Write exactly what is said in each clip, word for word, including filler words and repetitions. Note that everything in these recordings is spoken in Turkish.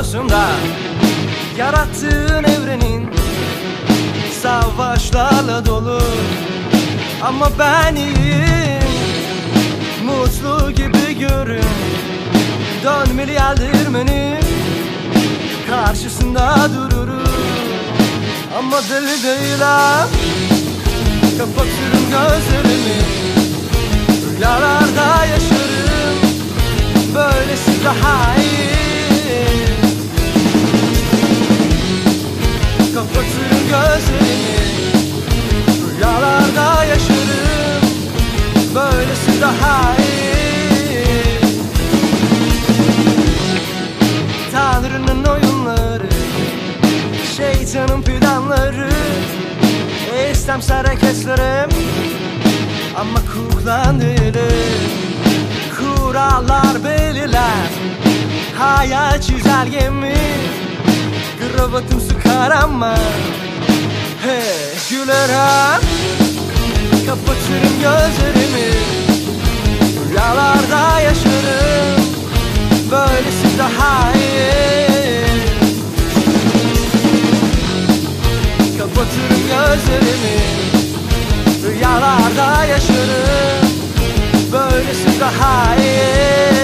kabusumda. Yarattığın evrenin savaşlarla dolu, ama ben iyiyim, mutlu gibi görün. Dönmeli yeldirmenin karşısında dururum, ama deli değilim. Kapatırım gözlerimi, rüyalarda yaşarım, böylesi daha iyi. Kapatırım gözlerimi, rüyalarda yaşarım, böylesi daha iyi. Tanrı'nın oyunları, şeytanın planları, İstemsiz hareketlerim, ama kuklan değilim. Kurallar belirler, hayal çizelgemi. Kravatım sıkar ama hey, gülerim. Kapatırım gözlerimi, rüyalarda yaşarım, böylesi daha iyi. Kapatırım gözlerimi, rüyalarda yaşarım, böylesi daha iyi.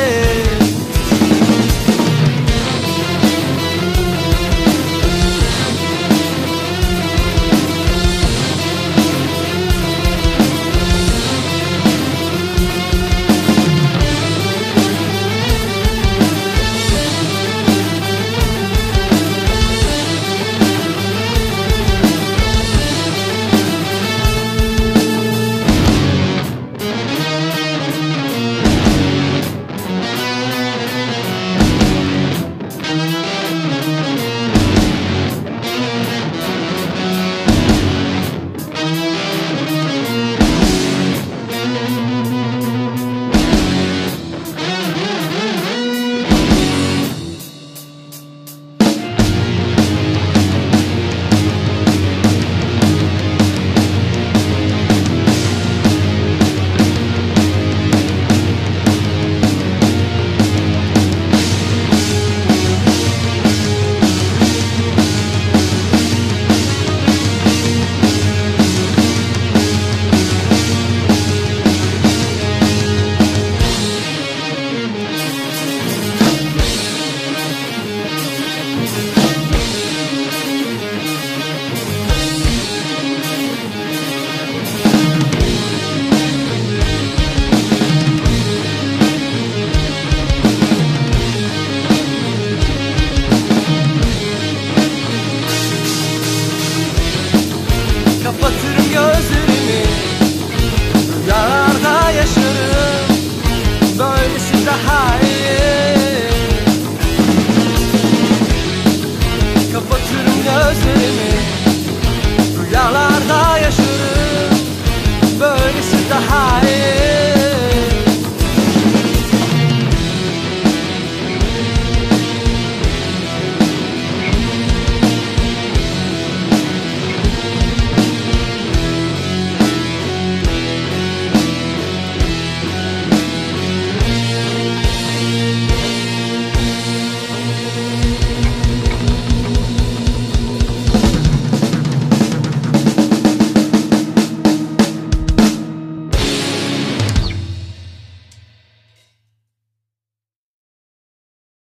Kapatırım gözlerimi, rüyalarda yaşarım, böylesi daha iyi. Kapatırım gözlerimi,